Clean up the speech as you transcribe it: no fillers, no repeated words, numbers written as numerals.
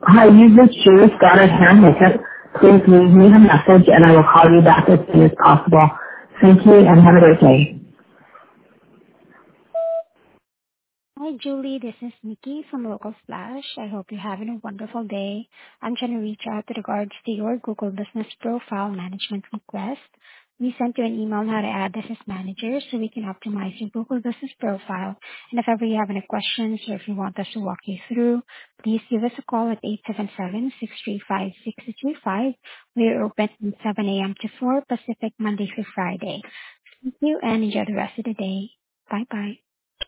Hi, you just Julie Stoddard Hair and Makeup. Please leave me a message and I will call you back as soon as possible. Thank you and have a great day. Hi, Julie. This is Nikki from Local Splash. I hope you're having a wonderful day. I'm trying to reach out with regards to your Google Business Profile Management request. We sent you an email on how to add this as manager so we can optimize your Google Business Profile. And if ever you have any questions or if you want us to walk you through, please give us a call at 877-635-6235. We're open from 7 a.m. to 4 Pacific, Monday through Friday. Thank you and enjoy the rest of the day. Bye-bye.